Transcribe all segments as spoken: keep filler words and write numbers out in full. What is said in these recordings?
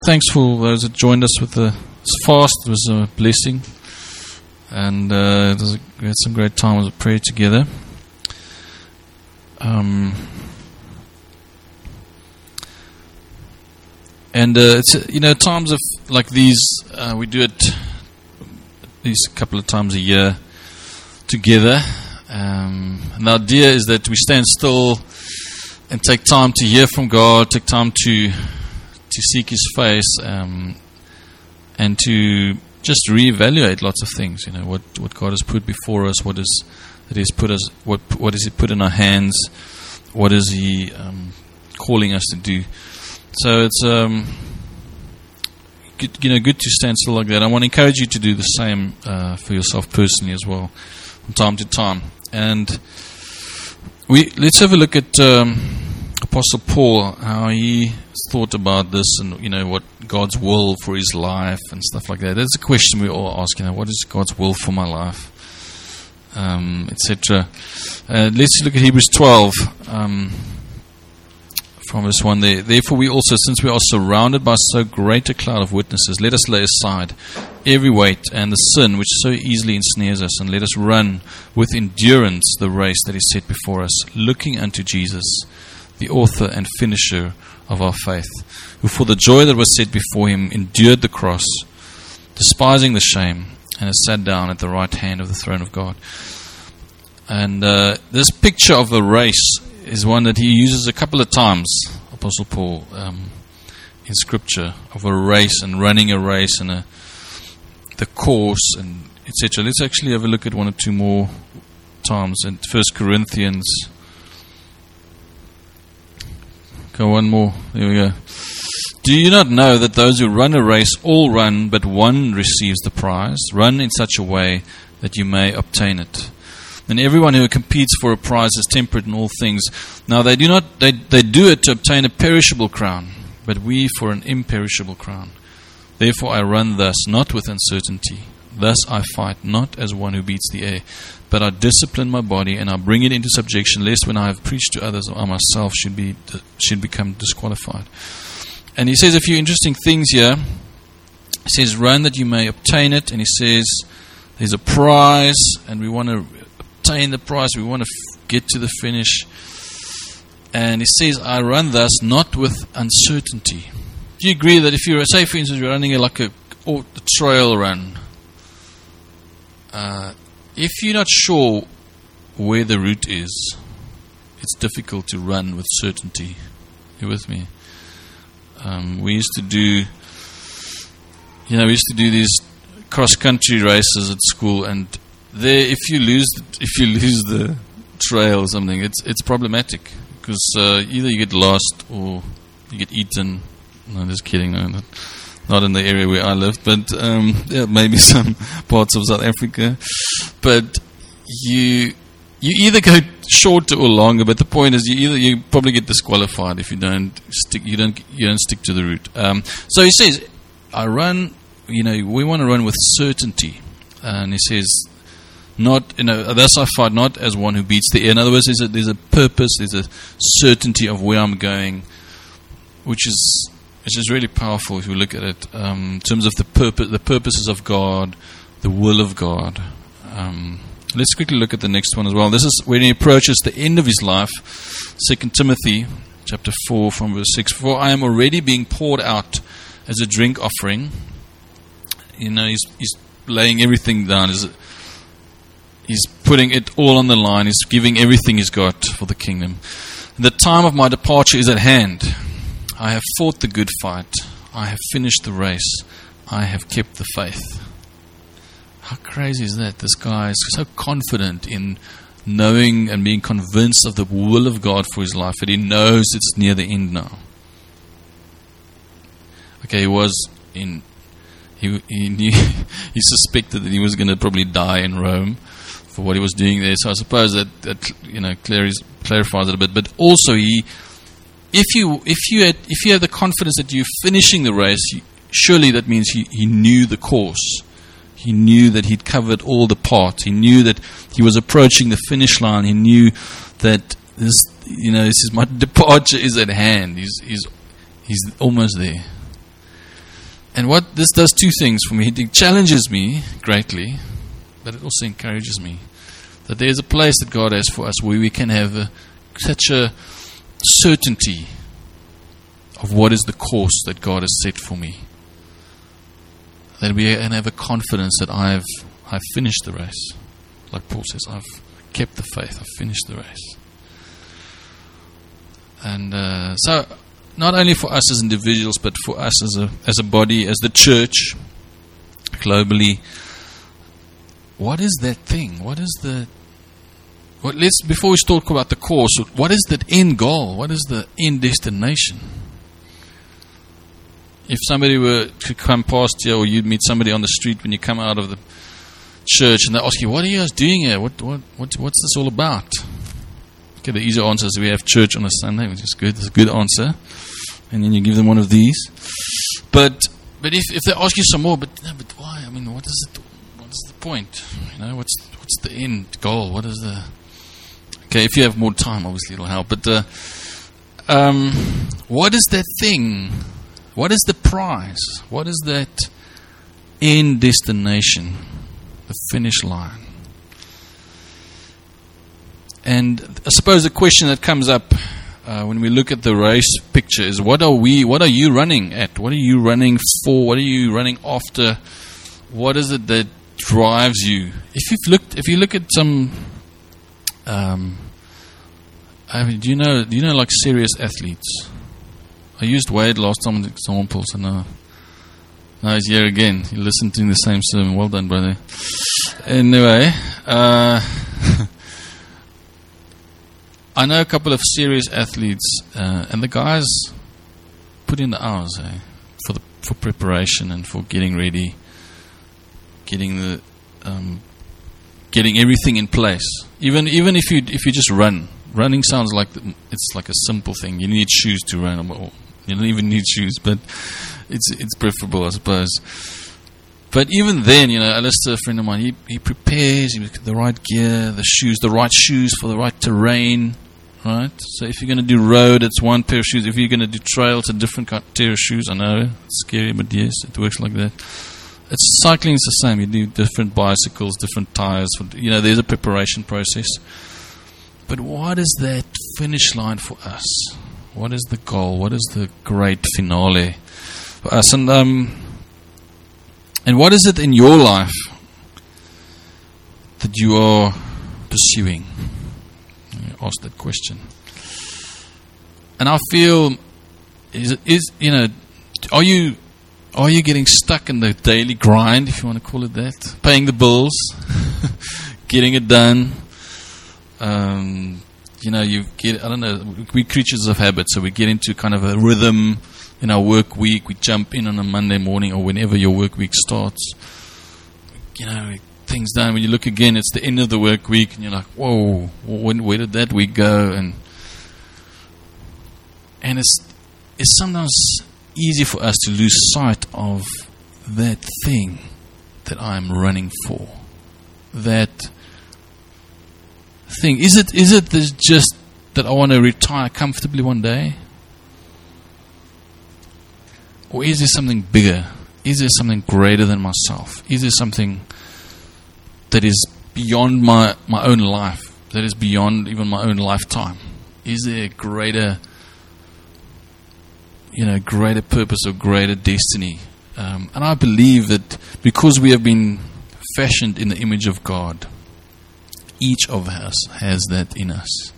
Thanks for those that joined us with the fast. It was a blessing, and uh, it was a, we had some great times of prayer together. Um, and uh, it's you know times of like these uh, we do it at least a couple of times a year together. Um, and the idea is that we stand still and take time to hear from God, take time to. to seek His face, um, and to just reevaluate lots of things. You know what, what God has put before us, what is that He's put us, what what has He put in our hands, what is He um, calling us to do. So it's um, good, you know good to stand still like that. I want to encourage you to do the same uh, for yourself personally as well, from time to time. And we let's have a look at um, Apostle Paul, how he thought about this, and you know what God's will for his life and stuff like that. That's a question we all ask. You know, what is God's will for my life, um, et cetera. Uh, let's look at Hebrews twelve, um, from verse one. There, therefore, we also, since we are surrounded by so great a cloud of witnesses, let us lay aside every weight and the sin which so easily ensnares us, and let us run with endurance the race that is set before us, looking unto Jesus, the author and finisher of our faith, who for the joy that was set before him endured the cross, despising the shame, and has sat down at the right hand of the throne of God. And uh, this picture of a race is one that he uses a couple of times, Apostle Paul, um, in Scripture, of a race and running a race and a, the course and et cetera. Let's actually have a look at one or two more times in First Corinthians. Go one more. There we go. Do you not know that those who run a race all run, but one receives the prize? Run in such a way that you may obtain it. And everyone who competes for a prize is temperate in all things. Now they do not they, they do it to obtain a perishable crown, but we for an imperishable crown. Therefore I run thus, not with uncertainty. Thus I fight, not as one who beats the air, but I discipline my body, and I bring it into subjection, lest when I have preached to others, I myself should be should become disqualified. And he says a few interesting things here. He says, run that you may obtain it, and he says there's a prize, and we want to obtain the prize, we want to f- get to the finish. And he says, I run thus, not with uncertainty. Do you agree that if you're, say for instance, you're running like a, a trail run, Uh, if you're not sure where the route is, it's difficult to run with certainty. You with me? Um, we used to do, you know, we used to do these cross-country races at school, and there, if you lose, if you lose the trail or something, it's it's problematic because uh, either you get lost or you get eaten. No, just kidding. No, not. Not in the area where I lived, but um, yeah, maybe some parts of South Africa. But you you either go shorter or longer. But the point is, you either you probably get disqualified if you don't stick. You don't you don't stick to the route. Um, so he says, "I run. You know, we want to run with certainty." And he says, "Not you know, thus I fight, not as one who beats the air." In other words, there's a, there's a purpose. There's a certainty of where I'm going, which is. Which is really powerful if you look at it um, in terms of the purpose, the purposes of God, the will of God. Um, let's quickly look at the next one as well. This is when he approaches the end of his life. Second Timothy chapter four from verse six. For I am already being poured out as a drink offering. You know, he's, he's laying everything down. He's, he's putting it all on the line. He's giving everything he's got for the kingdom. The time of my departure is at hand. I have fought the good fight. I have finished the race. I have kept the faith. How crazy is that? This guy is so confident in knowing and being convinced of the will of God for his life that he knows it's near the end now. Okay, he was in. He he knew, he suspected that he was going to probably die in Rome for what he was doing there. So I suppose that that you know clarifies clarifies it a bit. But also he. If you if you had if you have the confidence that you're finishing the race, you, surely that means he, he knew the course. He knew that he'd covered all the parts. He knew that he was approaching the finish line. He knew that this you know this is my departure is at hand. He's he's he's almost there. and what this does two things for me. It challenges me greatly, but it also encourages me that there's a place that God has for us where we can have a, such a certainty of what is the course that God has set for me. That we can have a confidence that I've I've finished the race. Like Paul says, I've kept the faith, I've finished the race. And uh, so, not only for us as individuals, but for us as a as a body, as the church, globally. What is that thing? What is the? What? Let's before we talk about the course. What is the end goal? What is the end destination? If somebody were to come past here, or you'd meet somebody on the street when you come out of the church, and they ask you, "What are you guys doing here? What what what what's this all about?" Okay, the easy answer is we have church on a Sunday, which is good. That's a good answer. And then you give them one of these. But but if, if they ask you some more, but no, but why? I mean, what is it? What's the point? You know, what's what's the end goal? What is the? Okay, if you have more time, obviously it'll help. But uh, um, what is that thing? What is the prize? What is that end destination? The finish line. And I suppose the question that comes up uh, when we look at the race picture is, what are we? What are you running at? What are you running for? What are you running after? What is it that drives you? If you've looked, if you look at some, um, I mean, do you know? Do you know like serious athletes? I used Wade last time as an example, so now, now he's here again. You listened to the same sermon. Well done, brother. Anyway. Uh, I know a couple of serious athletes, uh, and the guys put in the hours eh, for the for preparation and for getting ready, getting the um, getting everything in place. Even even if you if you just run, running sounds like the, it's like a simple thing. You need shoes to run, or you don't even need shoes, but it's it's preferable, I suppose. But even then, you know, Alistair, a friend of mine, he, he prepares, he the right gear, the shoes, the right shoes for the right terrain, right? So if you're going to do road, it's one pair of shoes. If you're going to do trail, it's a different pair of shoes. I know, it's scary, but yes, it works like that. It's cycling is the same. You do different bicycles, different tires. You know, there's a preparation process. But what is that finish line for us? What is the goal? What is the great finale for us? And um. And what is it in your life that you are pursuing? I ask that question. And I feel, is, is you know, are you are you getting stuck in the daily grind, if you want to call it that? Paying the bills, getting it done. Um, you know, you get, I don't know, we're creatures of habit, so we get into kind of a rhythm. In our work week, we jump in on a Monday morning or whenever your work week starts. You know, things done. When you look again, it's the end of the work week, and you're like, "Whoa, when, where did that week go?" And and it's it's sometimes easy for us to lose sight of that thing that I'm running for. That thing. Is it is it just that I want to retire comfortably one day? Or is there something bigger? Is there something greater than myself? Is there something that is beyond my, my own life? That is beyond even my own lifetime? Is there a greater, you know, greater purpose or greater destiny? Um, and I believe that because we have been fashioned in the image of God, each of us has that in us.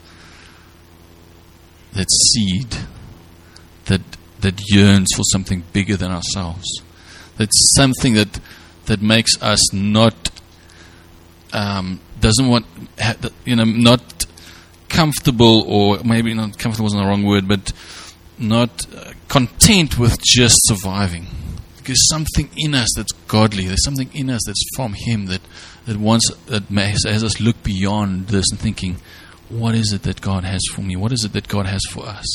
That seed that that yearns for something bigger than ourselves. That's something that that makes us not um, doesn't want you know not comfortable, or maybe not comfortable isn't the wrong word, but not uh, content with just surviving. There's something in us that's godly. There's something in us that's from Him that that wants that makes, has us look beyond this and thinking, what is it that God has for me? What is it that God has for us?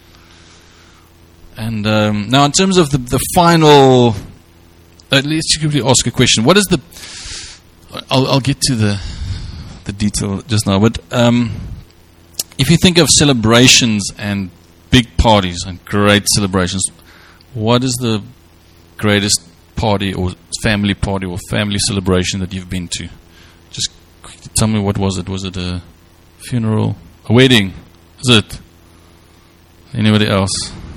And um, now, in terms of the, the final, uh, let's quickly ask a question. What is the? I'll, I'll get to the the detail just now. But um, if you think of celebrations and big parties and great celebrations, what is the greatest party or family party or family celebration that you've been to? Just quickly tell me, what was it? Was it a funeral? A wedding? Is it? Anybody else?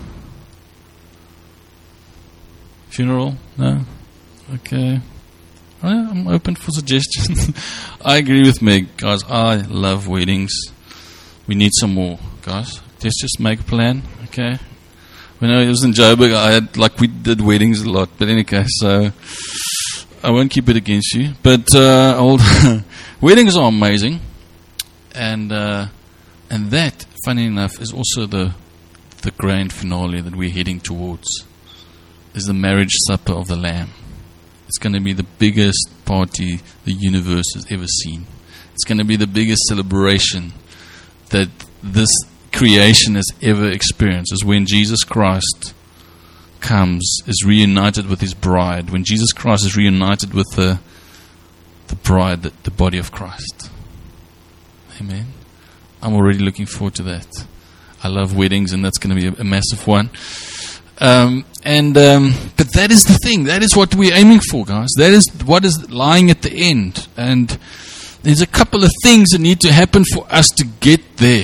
Funeral? No? Okay. I'm open for suggestions. I agree with Meg, guys. I love weddings. We need some more, guys. Let's just make a plan, okay? When I was in Joburg, I had, like, we did weddings a lot. But anyway, so I won't keep it against you. But uh, old weddings are amazing. And uh, and that, funny enough, is also the the grand finale that we're heading towards. Is the marriage supper of the Lamb. It's going to be the biggest party the universe has ever seen. It's going to be the biggest celebration that this creation has ever experienced. Is when Jesus Christ comes, is reunited with his bride. When Jesus Christ is reunited with the the bride, the, the body of Christ. Amen. I'm already looking forward to that. I love weddings, and that's going to be a, a massive one. Um, and um, but that is the thing. That is what we're aiming for, guys. That is what is lying at the end. And there's a couple of things that need to happen for us to get there.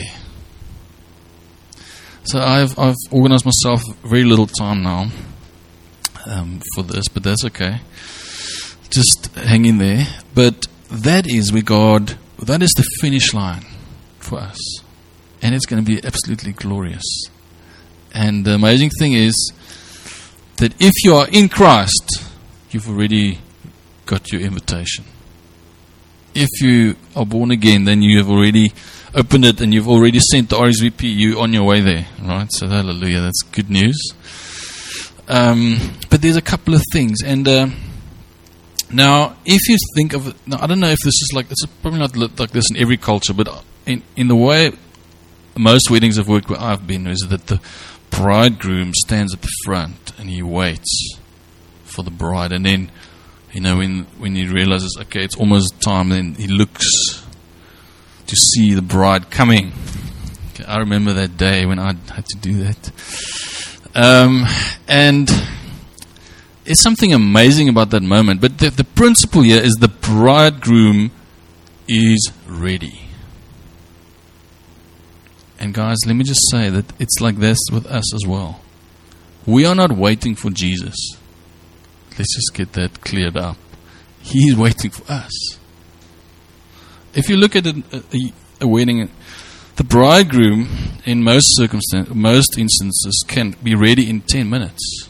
So I've I've organized myself very little time now um, for this, but that's okay. Just hang in there. But that is where God. That is the finish line for us, and it's going to be absolutely glorious. And the amazing thing is that if you are in Christ, you've already got your invitation. If you are born again, then you have already opened it and you've already sent the R S V P. You're on your way there, right? So hallelujah, that's good news. Um, but there's a couple of things. And uh, now, if you think of it, now I don't know if this is like, it's probably not like this in every culture, but in, in the way most weddings have worked where I've been, is that the bridegroom stands at the front and he waits for the bride, and then, you know, when when he realizes, okay, it's almost time, then he looks to see the bride coming. Okay, I remember that day when I had to do that. Um, and there's something amazing about that moment. But the, the principle here is the bridegroom is ready. And guys, let me just say that it's like this with us as well. We are not waiting for Jesus. Let's just get that cleared up. He's waiting for us. If you look at a, a, a wedding, the bridegroom, in most circumstances, most instances, can be ready in ten minutes.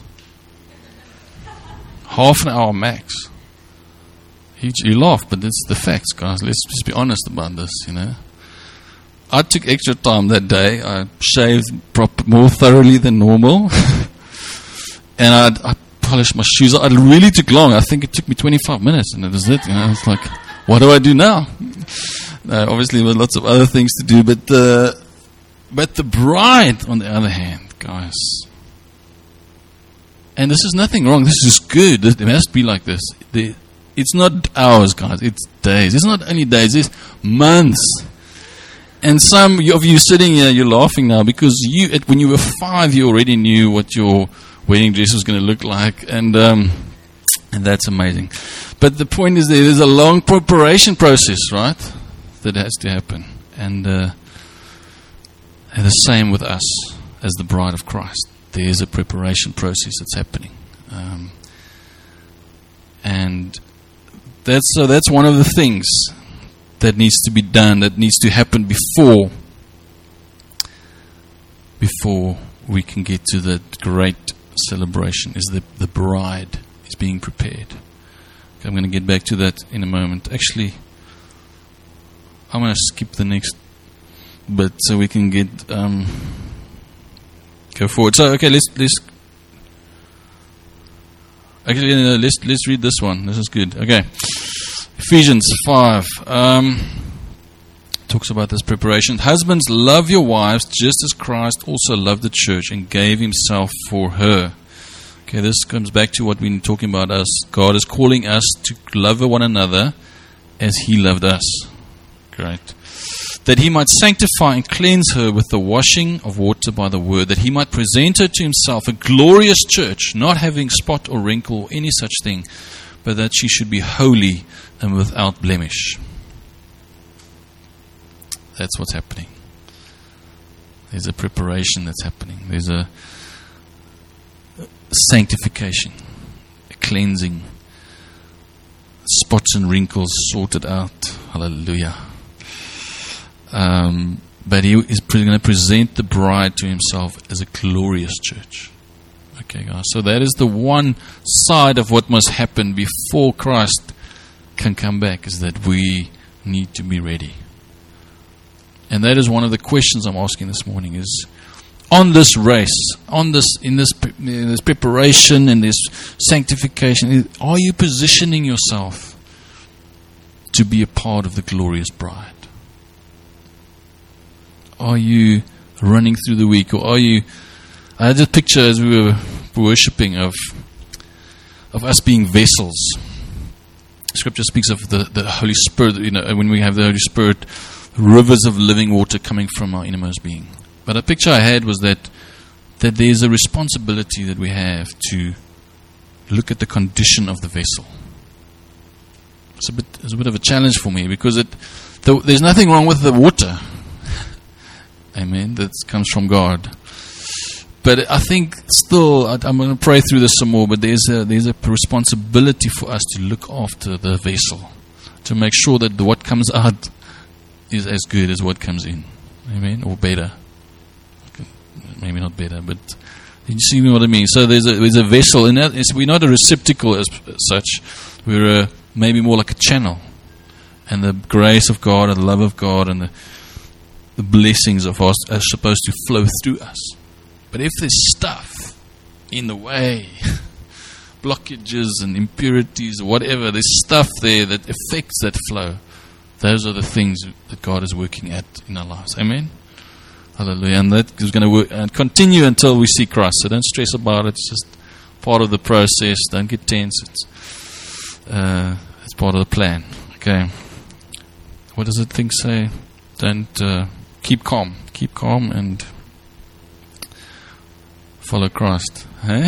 Half an hour max. You, you laugh, but it's the facts, guys. Let's just be honest about this, you know. I took extra time that day. I shaved prop- more thoroughly than normal. and I, I polished my shoes. It really took long. I think it took me twenty-five minutes, and that was it. You know, it's like, what do I do now? Uh, obviously, there were lots of other things to do. But, uh, but the bride, on the other hand, guys, and this is nothing wrong. This is good. It must be like this. The, it's not hours, guys. It's days. It's not only days. It's months. And some of you sitting here, you're laughing now because you, when you were five, you already knew what your wedding dress was going to look like, and um, and that's amazing. But the point is, there's a long preparation process, right, that has to happen, and, uh, and the same with us as the bride of Christ. There's a preparation process that's happening, um, and that's so. That's one of the things that needs to be done, that needs to happen before before we can get to that great celebration, is the, the bride is being prepared. Okay, I'm going to get back to that in a moment. Actually, I'm going to skip the next bit so we can get um, go forward. So, okay, let's let's actually no, let's let's read this one. This is good. Okay. Ephesians five um, talks about this preparation. Husbands, love your wives just as Christ also loved the church and gave himself for her. Okay, this comes back to what we've been talking about. Us, God is calling us to love one another as he loved us. Great. that he might sanctify and cleanse her with the washing of water by the word, that he might present her to himself a glorious church, not having spot or wrinkle or any such thing, but that she should be holy and without blemish. That's what's happening. There's a preparation that's happening. There's a sanctification, a cleansing, spots and wrinkles sorted out. Hallelujah. Um, but he is going to present the bride to himself as a glorious church. Okay, guys. So that is the one side of what must happen before Christ can come back, is that we need to be ready. And that is one of the questions I'm asking this morning, is on this race, on this, in this, in this preparation and this sanctification, are you positioning yourself to be a part of the glorious bride? Are you running through the week, or are you? I had a picture as we were worshipping of of us being vessels. Scripture speaks of the, the Holy Spirit. You know, when we have the Holy Spirit, rivers of living water coming from our innermost being. But a picture I had was that that there's a responsibility that we have to look at the condition of the vessel. It's a bit, it's a bit of a challenge for me, because it the, there's nothing wrong with the water. Amen. That comes from God. But I think still, I, I'm going to pray through this some more. But there's a there's a responsibility for us to look after the vessel, to make sure that what comes out is as good as what comes in. Amen. Or better. Maybe not better, but you see what I mean. So there's a there's a vessel, and that is, we're not a receptacle as, as such. We're a, maybe more like a channel, and the grace of God and the love of God and the the blessings of us are supposed to flow through us. But if there's stuff in the way, blockages and impurities or whatever, there's stuff there that affects that flow. Those are the things that God is working at in our lives. Amen? Hallelujah. And that is going to work and continue until we see Christ. So don't stress about it. It's just part of the process. Don't get tense. It's, uh, it's part of the plan. Okay. What does the thing say? Don't... Uh, Keep calm. Keep calm and follow Christ. Hey?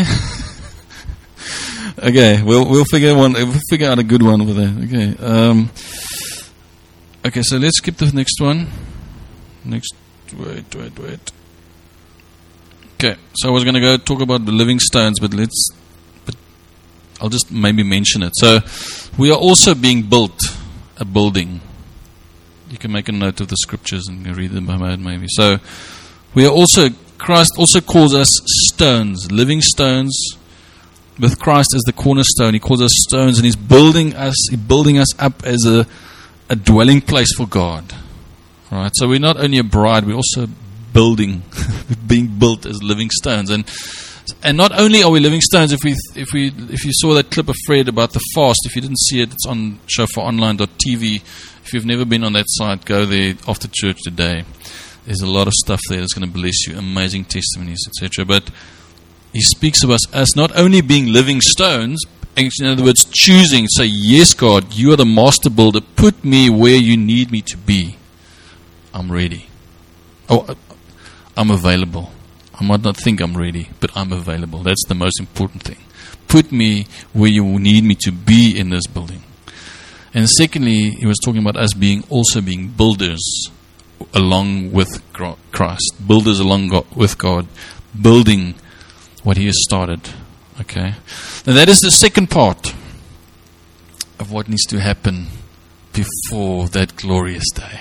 Okay, we'll we'll figure one. We'll figure out a good one with it. Okay. Um, okay, so let's skip the next one. Next. Wait, wait, wait. Okay, so I was going to go talk about the living stones, but let's. But I'll just maybe mention it. So we are also being built a building. You can make a note of the scriptures and read them by mode maybe. So we are also, Christ also calls us stones, living stones, with Christ as the cornerstone. He calls us stones, and He's building us, He's building us up as a, a dwelling place for God. All right. So we're not only a bride, we're also building, being built as living stones. And and not only are we living stones, if we if we if you saw that clip of Fred about the fast, if you didn't see it, it's on shofar online dot t v. If you've never been on that site, go there after church today. There's a lot of stuff there that's going to bless you, amazing testimonies, et cetera. But he speaks of us as not only being living stones, in other words, choosing, say, yes, God, you are the master builder. Put me where you need me to be. I'm ready. Oh, I'm available. I might not think I'm ready, but I'm available. That's the most important thing. Put me where you need me to be in this building. And secondly, he was talking about us being also being builders along with Christ. Builders along God, with God. Building what He has started. Okay. Now that is the second part of what needs to happen before that glorious day.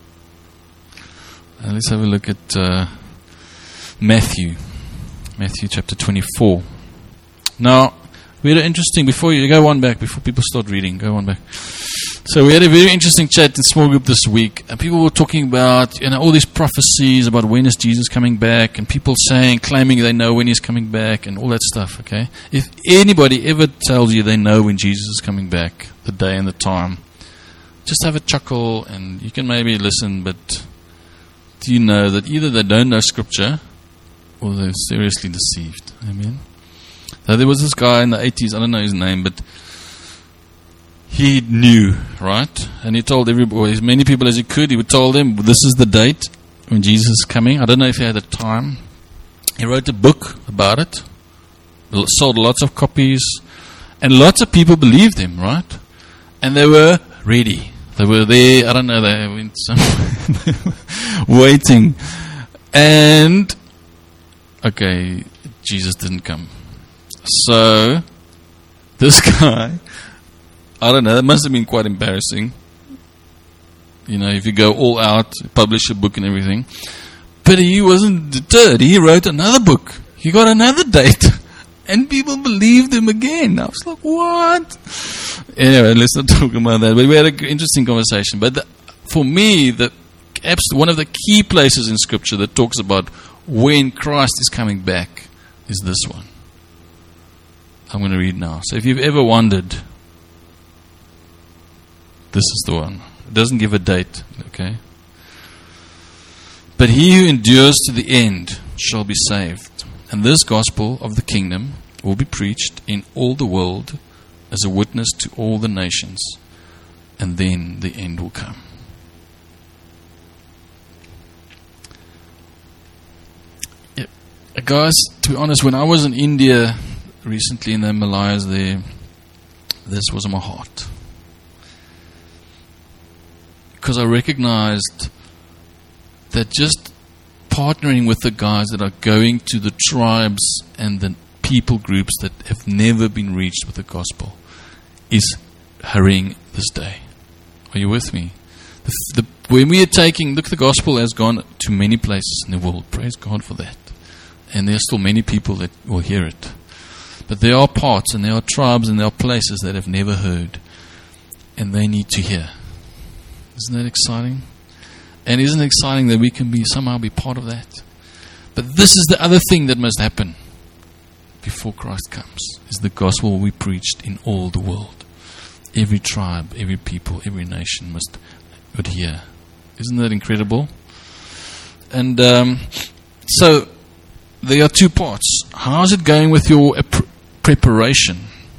Now let's have a look at uh, Matthew. Matthew chapter twenty-four. Now, we had an interesting, before you go one back, before people start reading, go one back. So we had a very interesting chat in small group this week, and people were talking about, you know, all these prophecies about when is Jesus coming back, and people saying, claiming they know when He's coming back, and all that stuff, okay? If anybody ever tells you they know when Jesus is coming back, the day and the time, just have a chuckle, and you can maybe listen, but do you know that either they don't know Scripture, or they're seriously deceived? Amen? Now, there was this guy in the eighties, I don't know his name, but he knew, right? And he told everybody, as many people as he could, he would tell them, this is the date when Jesus is coming. I don't know if he had a time. He wrote a book about it, sold lots of copies, and lots of people believed him, right? And they were ready. They were there, I don't know, they went somewhere waiting. And, okay, Jesus didn't come. So, this guy, I don't know, that must have been quite embarrassing. You know, if you go all out, publish a book and everything. But he wasn't deterred. He wrote another book. He got another date. And people believed him again. I was like, what? Anyway, let's not talk about that. But we had an interesting conversation. But the, for me, the one of the key places in Scripture that talks about when Christ is coming back is this one. I'm going to read now. So if you've ever wondered, this is the one. It doesn't give a date, okay? But he who endures to the end shall be saved. And this gospel of the kingdom will be preached in all the world as a witness to all the nations. And then the end will come. Yeah. Guys, to be honest, when I was in India recently in the Himalayas there, this was in my heart. Because I recognized that just partnering with the guys that are going to the tribes and the people groups that have never been reached with the gospel is hurrying this day. Are you with me? The, the, when we are taking, look, the gospel has gone to many places in the world. Praise God for that. And there are still many people that will hear it. But there are parts and there are tribes and there are places that have never heard. And they need to hear. Isn't that exciting? And isn't it exciting that we can be somehow be part of that? But this is the other thing that must happen before Christ comes, is the gospel will be preached in all the world. Every tribe, every people, every nation must would hear. Isn't that incredible? And um, so there are two parts. How's it going with your pre- preparation?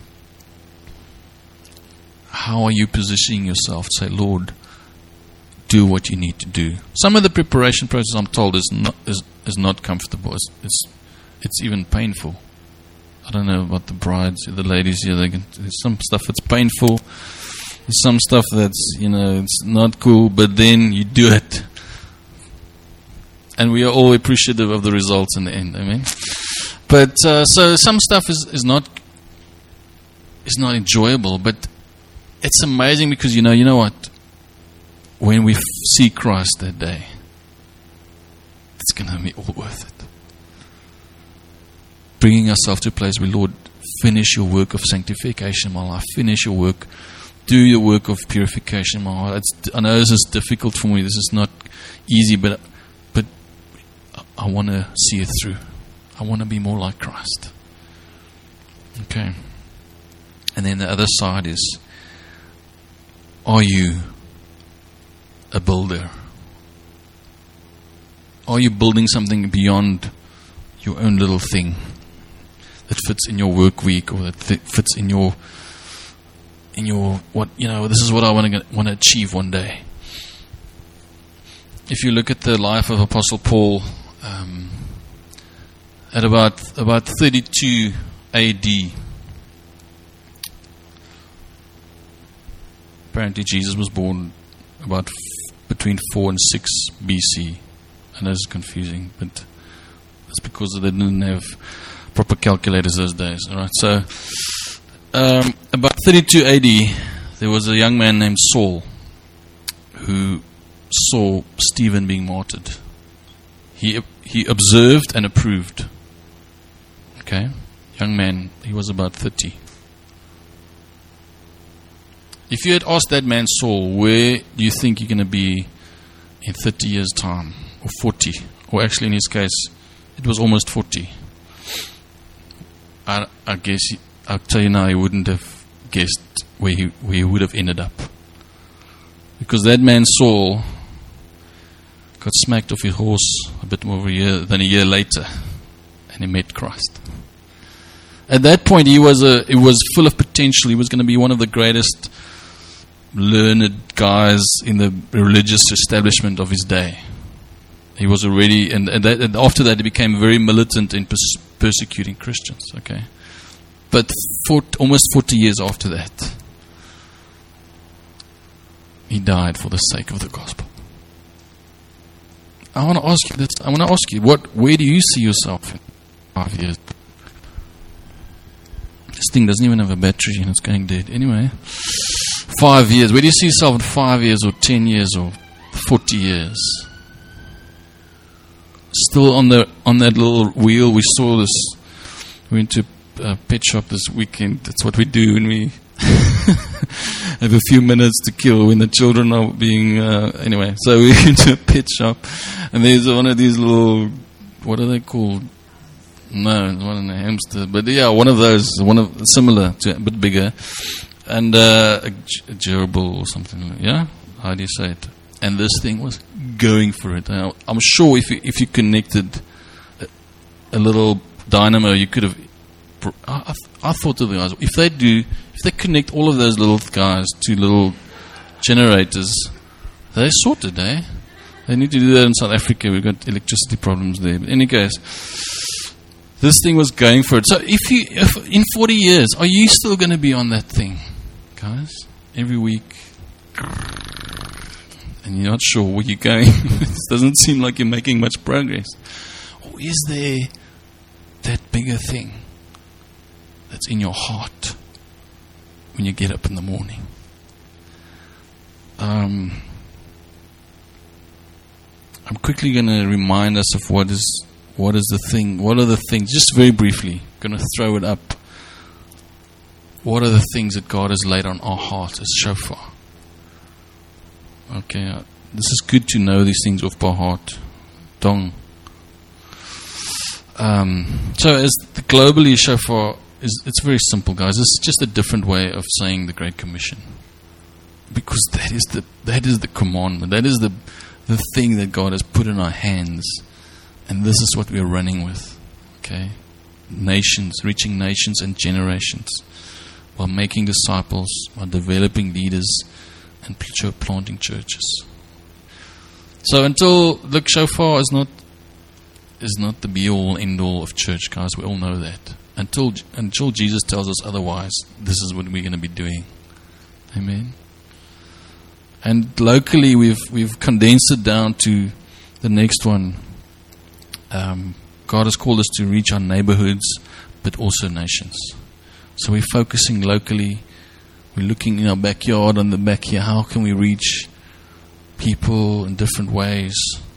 How are you positioning yourself to say, Lord, do what you need to do? Some of the preparation process, I'm told, is not is, is not comfortable. It's, it's it's even painful. I don't know about the brides, the ladies here. They can, there's some stuff that's painful. There's some stuff that's, you know, it's not cool. But then you do it, and we are all appreciative of the results in the end. Amen. But uh, so some stuff is, is not is not enjoyable, but it's amazing because you know you know what. When we f- see Christ that day, it's going to be all worth it. Bringing ourselves to a place where, Lord, finish your work of sanctification in my life. Finish your work. Do your work of purification in my heart. It's, I know this is difficult for me. This is not easy, but but I want to see it through. I want to be more like Christ. Okay. And then the other side is, are you a builder? Are you building something beyond your own little thing that fits in your work week or that th- fits in your in your what you know? This is what I want to want to achieve one day. If you look at the life of Apostle Paul, um, at about about thirty-two A D, apparently Jesus was born about between four and six B C. I know it's confusing, but it's because they didn't have proper calculators those days. All right, so um, about thirty-two A D, there was a young man named Saul who saw Stephen being martyred. He he observed and approved. Okay, young man, he was about thirty. If you had asked that man Saul, where do you think you're going to be in thirty years' time, or forty, or actually in his case, it was almost forty. I, I guess he, I'll tell you now, he wouldn't have guessed where he where he would have ended up, because that man Saul got smacked off his horse a bit more of a year than a year later, and he met Christ. At that point, he was a he was full of potential. He was going to be one of the greatest learned guys in the religious establishment of his day. He was already, and, and, that, and after that he became very militant in pers- persecuting Christians. Okay, but for, almost forty years after that, he died for the sake of the gospel. I want to ask you this. I want to ask you, what? Where do you see yourself in five years? This thing doesn't even have a battery and it's going dead. Anyway, five years. Where do you see yourself in five years, or ten years, or forty years? Still on the on that little wheel. We saw this. We went to a pet shop this weekend. That's what we do when we have a few minutes to kill when the children are being. Uh, anyway, so we went to a pet shop, and there's one of these little. What are they called? No, it's one of the hamster, but yeah, one of those. One of similar to a bit bigger, and uh, a, a gerbil or something. Like, yeah, how do you say it? And this thing was going for it. Now, I'm sure if you, if you connected a, a little dynamo, you could have. I, I thought to the guys, if they do, if they connect all of those little guys to little generators, they're sorted, eh? They need to do that in South Africa. We've got electricity problems there. But in any case, this thing was going for it. So, if you, if in forty years, are you still going to be on that thing, guys? Every week. And you're not sure where you're going. It doesn't seem like you're making much progress. Or is there that bigger thing that's in your heart when you get up in the morning? Um, I'm quickly going to remind us of what is what is the thing. What are the things? Just very briefly, going to throw it up. What are the things that God has laid on our heart as shofar? Okay, uh, this is good to know these things off by heart. Dong. Um, so, as the globally shofar is, it's very simple, guys. It's just a different way of saying the Great Commission, because that is the that is the commandment. That is the the thing that God has put in our hands, and this is what we're running with. Okay, nations, reaching nations and generations, while making disciples, while developing leaders, and planting churches. So until look, shofar is not is not the be all end all of church, guys. We all know that. Until until Jesus tells us otherwise, this is what we're going to be doing. Amen. And locally, we've we've condensed it down to the next one. Um, God has called us to reach our neighborhoods, but also nations. So we're focusing locally. We're looking in our backyard, on the back here. How can we reach people in different ways?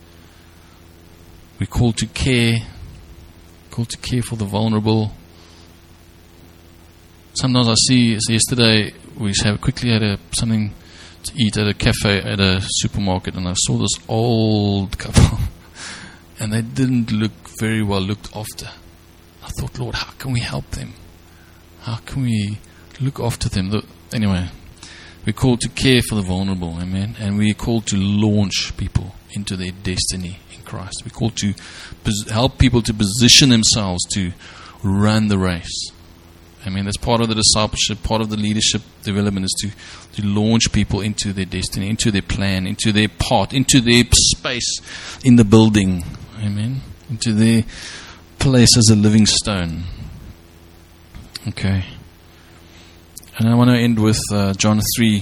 We're called to care, called to care for the vulnerable. Sometimes I see, so yesterday we have quickly had a, something to eat at a cafe at a supermarket, and I saw this old couple, and they didn't look very well looked after. I thought, Lord, how can we help them? How can we look after them? The, Anyway, we're called to care for the vulnerable, amen? And we're called to launch people into their destiny in Christ. We're called to pos- help people to position themselves to run the race. I mean, that's part of the discipleship, part of the leadership development is to, to launch people into their destiny, into their plan, into their part, into their space in the building, amen? Into their place as a living stone. Okay. And I want to end with uh, John three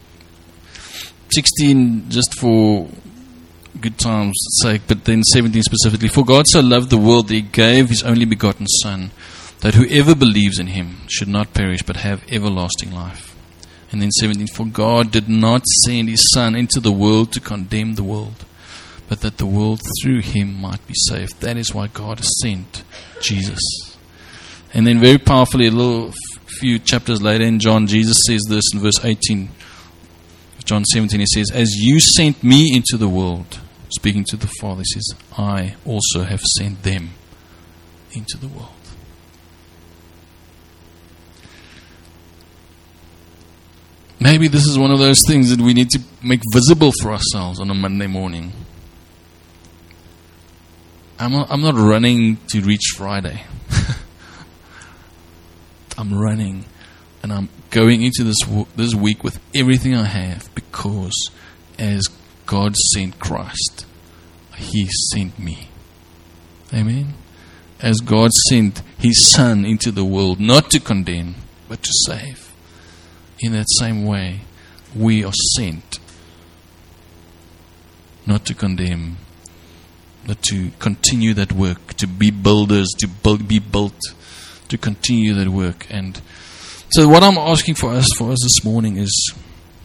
sixteen, just for good time's sake, but then seventeen specifically. For God so loved the world that He gave His only begotten Son, that whoever believes in Him should not perish but have everlasting life. And then seventeen, for God did not send His Son into the world to condemn the world, but that the world through Him might be saved. That is why God has sent Jesus. And then very powerfully, a little few chapters later in John, Jesus says this in verse eighteen. John seventeen, He says, as you sent me into the world, speaking to the Father, He says, I also have sent them into the world. Maybe this is one of those things that we need to make visible for ourselves on a Monday morning. I'm not, I'm not running to reach Friday. I'm running And I'm going into this w- this week with everything I have, because as God sent Christ, He sent me. Amen? As God sent His Son into the world, not to condemn, but to save. In that same way, we are sent not to condemn, but to continue that work, to be builders, to build, be built, to continue that work. And so what I'm asking for us, for us this morning is,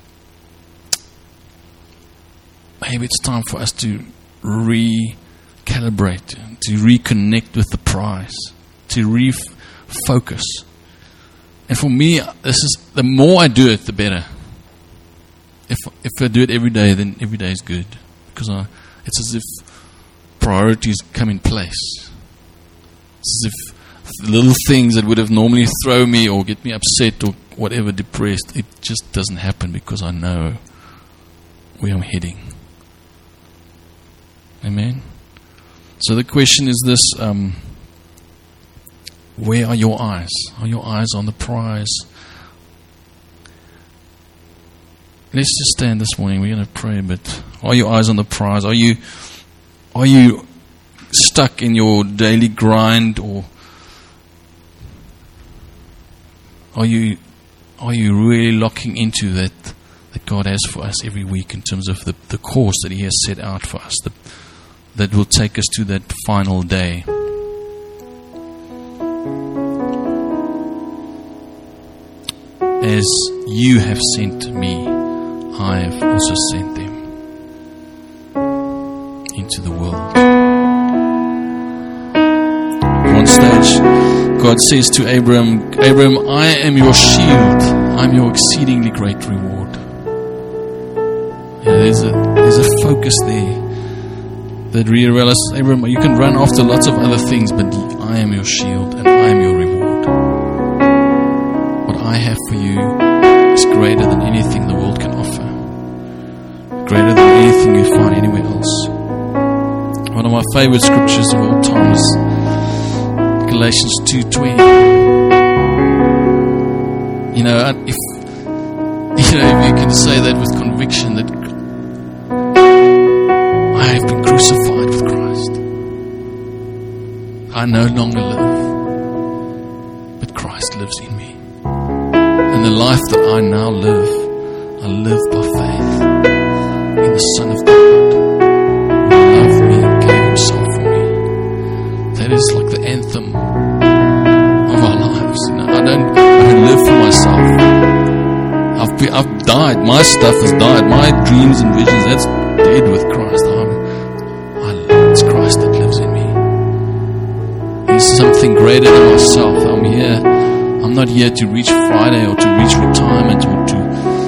maybe it's time for us to recalibrate, to reconnect with the prize, to refocus. And for me, this is, the more I do it, the better. If if I do it every day, then every day is good, because I, it's as if priorities come in place. It's as if little things that would have normally throw me or get me upset or whatever, depressed, it just doesn't happen, because I know where I'm heading. Amen. So the question is this: um, where are your eyes? Are your eyes on the prize? Let's just stand this morning. We're going to pray, but are your eyes on the prize? Are you are you stuck in your daily grind, or are you are you really locking into that that God has for us every week, in terms of the, the course that He has set out for us, the, that will take us to that final day? As you have sent me, I have also sent them into the world. On stage, God says to Abram, Abram, I am your shield. I'm your exceedingly great reward. Yeah, there's a there's a focus there that really realizes, Abram, you can run after lots of other things, but I am your shield and I am your reward. What I have for you is greater than anything the world can offer, greater than anything you find anywhere else. One of my favorite scriptures of all time is Galatians two twenty. You know, if you know, if you can say that with conviction, that I have been crucified with Christ. I no longer live, but Christ lives in me. And the life that I now live, I live by faith in the Son of God, who loved me and gave Himself for me. That is like the anthem of our lives. You know, I don't, I don't live for myself. I've been, I've died. My stuff has died. My dreams and visions, that's dead with Christ. I, I, it's Christ that lives in me. He's something greater than myself. I'm here. I'm not here to reach Friday or to reach retirement or to.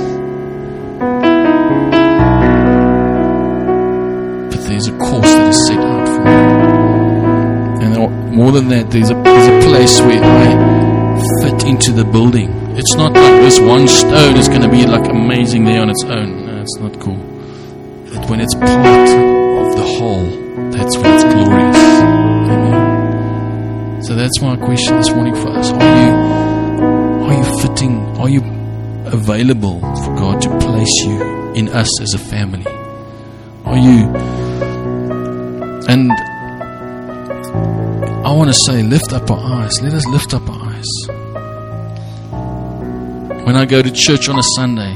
But there's a course that is set out for me. And more than that, there's a, there's a place where I fit into the building. It's not like this one stone is going to be like amazing there on its own. No, it's not cool. But when it's part of the whole, that's when it's glorious. Amen. So that's my question this morning for us. Are you, are you fitting? Are you available for God to place you in us as a family? Are you? And I want to say, lift up our eyes. Let us lift up our eyes. When I go to church on a Sunday,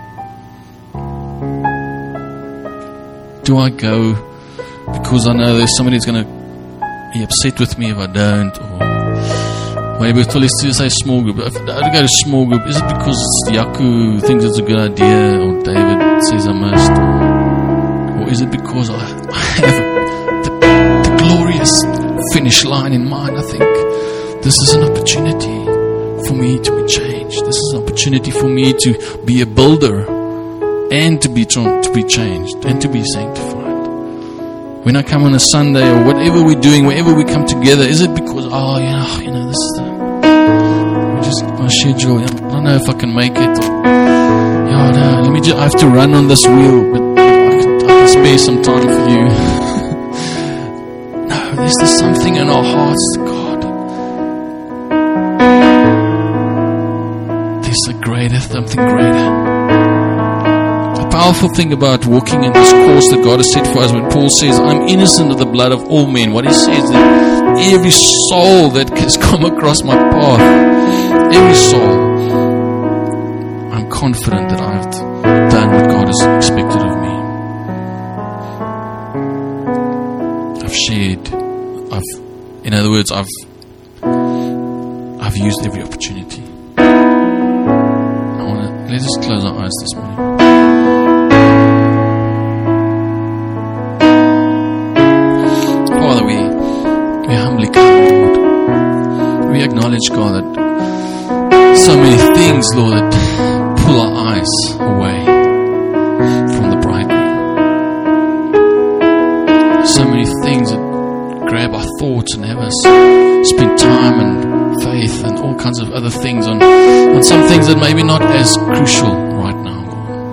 do I go because I know there's somebody who's going to be upset with me if I don't? Or maybe if let's say small group. If I go to small group, is it because Yaku thinks it's a good idea, or David says I must? Or is it because I, I have the, the glorious finish line in mind? I think this is an opportunity for me to be changed. This is an opportunity for me to be a builder and to be to be changed and to be sanctified. When I come on a Sunday or whatever we're doing, wherever we come together, is it because, oh, you know, you know, this is the, we just my schedule. I don't know if I can make it. Or, oh, no, let me just, I have to run on this wheel, but I can, I can spare some time for you. No, there's just something in our hearts, God. there's a greater, something greater. The powerful thing about walking in this course that God has set for us, when Paul says, I'm innocent of the blood of all men, what he says is that every soul that has come across my path, every soul, I'm confident that I've done what God has expected of me. I've shared, I've, in other words, I've I've used every opportunity. I want to, let us close our eyes this morning. Father, we, we humbly come, Lord. We acknowledge, God, that so many things, Lord, that pull our eyes away from the bridegroom. So many things that grab our thoughts and have us spend time and faith and all kinds of other things on, on some things that maybe not as crucial right now, Lord.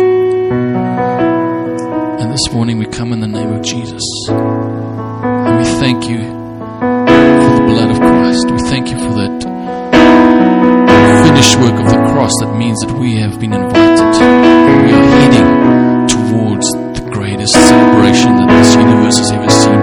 And this morning we come in the name of Jesus. And we thank you for the blood of Christ. We thank you for that finished work of the cross that means that we have been invited. We are heading towards the greatest celebration that this universe has ever seen.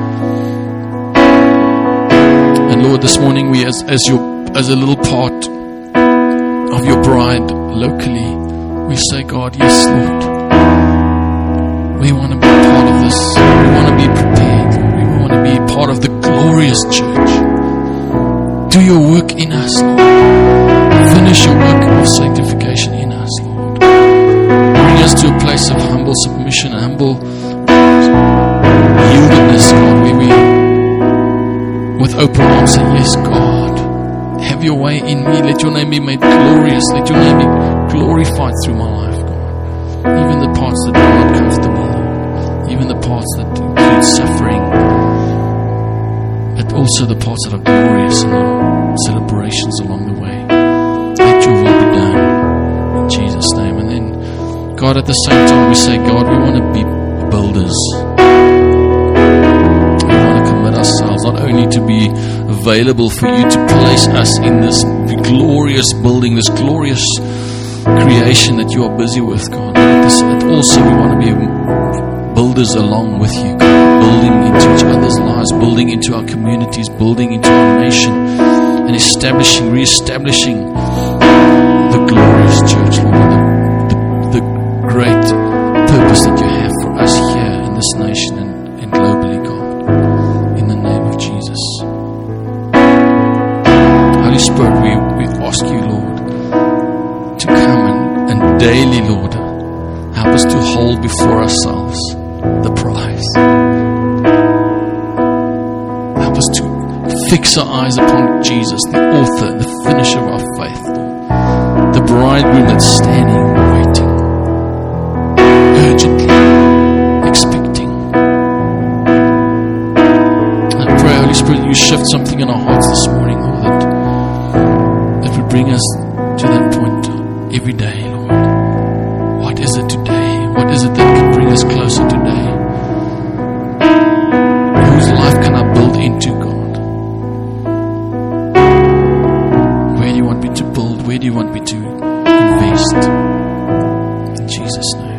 And Lord, this morning we as, as your as a little part of your bride locally, we say, God, yes, Lord. We want to be part of this. We want to be prepared. We want to be part of the glorious church. Do your work in us, Lord. Finish your work of sanctification in us, Lord. Bring us to a place of humble submission, humble yieldedness, God, where we, with open arms, say, yes, God, have your way in me. Let your name be made glorious. Let your name be glorified through my life, God. Even the parts that are not comfortable, Lord. Even the parts that include suffering, but also the parts that are glorious and the celebrations along the way. Let your will be done in Jesus' name. And then, God, at the same time we say, God, we want to be builders. We want to commit ourselves not only to be available for you to place us in this glorious building, this glorious creation that you are busy with, God, but also we want to be builders along with you, God, building into each other's lives, building into our communities, building into our nation, and establishing, re-establishing the glorious church, Lord, the, the, the great purpose that you have for us here in this nation and, and globally, God, in the name of Jesus. Holy Spirit, we, we ask you, Lord, to come and, and daily, Lord, help us to hold before ourselves the prize. Help us to fix our eyes upon Jesus, the author and the finisher of our faith, Lord. The bridegroom that's standing, waiting, urgently expecting. I pray, Holy Spirit, that you shift something in our hearts this morning, Lord, that, that would bring us to that point every day, Lord. What is it today? What is it that can bring us closer today? Whose life can I build into, God? Where do you want me to build? Where do you want me to invest? In Jesus' name.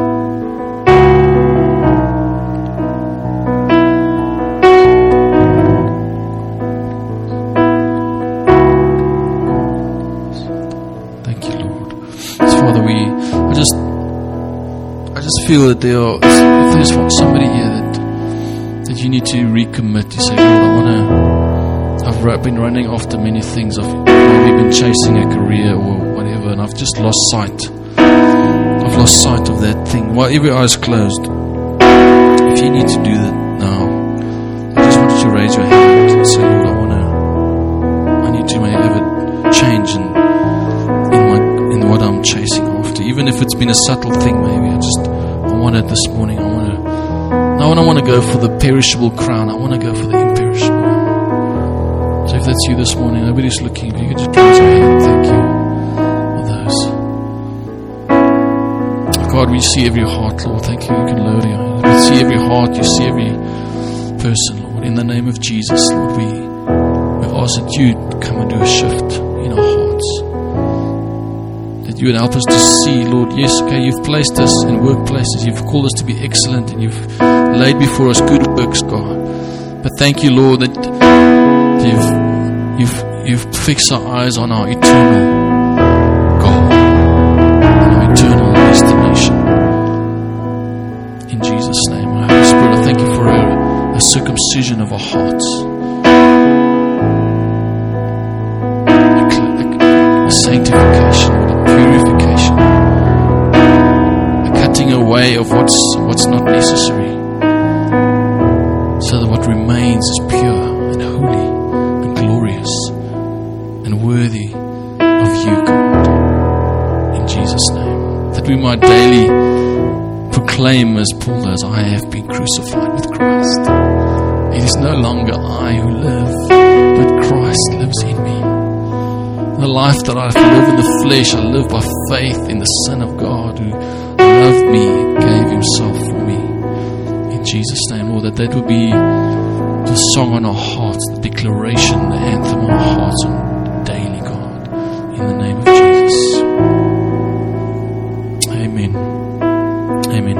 Thank you, Lord. So, Father, we, I just, I just feel that there are, if there's somebody here that, that you need to recommit. You say, Lord, I want to, I've been running after many things. I've maybe been chasing a career or whatever, and I've just lost sight. I've lost sight of that thing. While every eye is closed, if you need to do that now, I just want you to raise your hand and say, Lord, I want to, I need to maybe have a change in, in my, in what I'm chasing after. Even if it's been a subtle thing, maybe I just, I want it this morning. I want to, I don't want to go for the perishable crown. I want to go for the imperishable. So if that's you this morning, nobody's looking. If you could just raise your hand, thank you for those. God, we see every heart, Lord. Thank you. You can lower your hand. We see every heart. You see every person, Lord. In the name of Jesus, Lord, we we ask that you come and do a shift in our hearts. you would help us to see, Lord, yes, okay, you've placed us in workplaces, you've called us to be excellent, and you've laid before us good works, God. But thank you, Lord, that you've you've you've fixed our eyes on our eternal goal, our eternal destination. In Jesus' name, Holy Spirit, I thank you for a, a circumcision of our hearts, a, a, a sanctification, a purification, a cutting away of what's what's not necessary, so that what remains is pure and holy and glorious and worthy of you, God. In Jesus' name, that we might daily proclaim, as Paul does, I have been crucified with Christ. It is no longer I who live, but Christ lives in me. The life that I live in the flesh, I live by faith in the Son of God who loved me and gave himself for me. In Jesus' name, Lord, that that would be the song on our hearts, the declaration, the anthem on our hearts on daily, God. In the name of Jesus. Amen. Amen.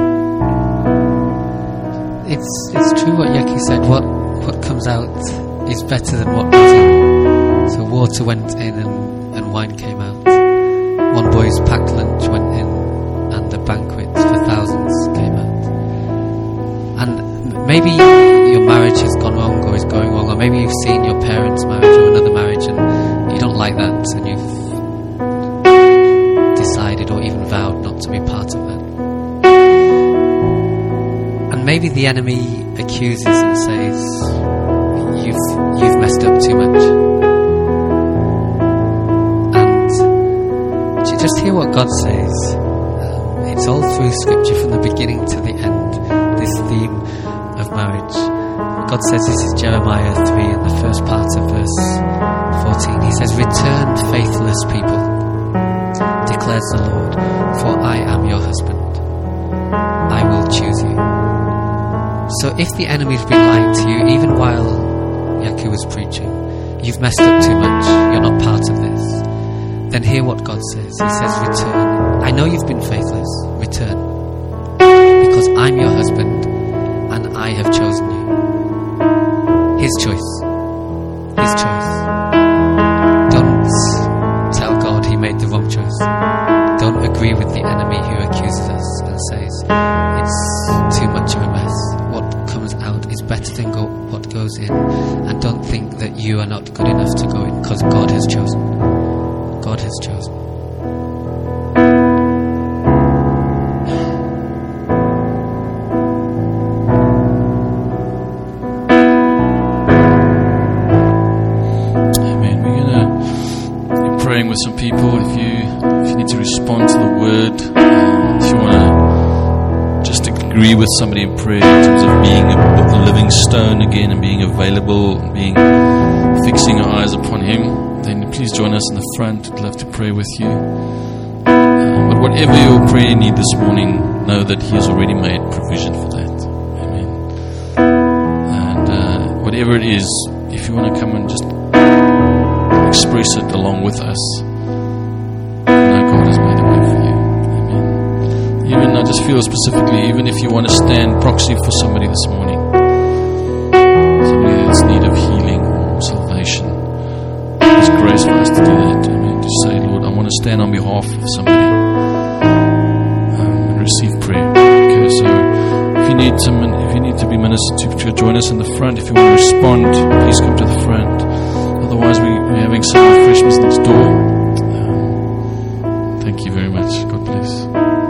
It's it's true what Yaki said. What what comes out is better than what goes in. So water went in and, and wine came out. One boy's packed lunch went in and the banquet for thousands came out. And maybe your marriage has gone wrong or is going wrong, or maybe you've seen your parents' marriage or another marriage and you don't like that, and you've decided or even vowed not to be part of that. And maybe the enemy accuses and says, you've you've messed up too much. And do you just hear what God says? Um, it's all through Scripture from the beginning to the end, this theme of marriage. God says, this is Jeremiah three in the first part of verse fourteen. He says, return, faithless people, declares the Lord, for I am your husband. I will choose you. So if the enemy's been lying to you, even while Yaku was preaching, you've messed up too much, you're not part of this, then hear what God says. He says, return. I know you've been faithless. Return. Because I'm your husband and I have chosen you. His choice. His choice. Don't tell God he made the wrong choice. Don't agree with the enemy who accuses us and says it's too much of a mess. What comes out is better than go- what goes in. And don't think that you are not good enough to go in, because God has chosen. God has chosen. With some people, if you if you need to respond to the word, uh, if you want to just agree with somebody in prayer in terms of being a, a living stone again and being available, and being fixing our eyes upon Him, then please join us in the front. We'd love to pray with you. Uh, but whatever your prayer need this morning, know that He has already made provision for that. Amen. And uh, whatever it is, if you want to come and just express it along with us, know God has made a way for you. Amen. Even I just feel specifically, even if you want to stand proxy for somebody this morning, somebody that's in need of healing or salvation, there's grace for us to do that. Amen. To say, Lord, I want to stand on behalf of somebody um, and receive prayer. Okay, so if you need to, if you need to be ministered to, join us in the front. If you want to respond, please come to the front. Otherwise, we, we're having some refreshments next door. Um, thank you very much. God bless.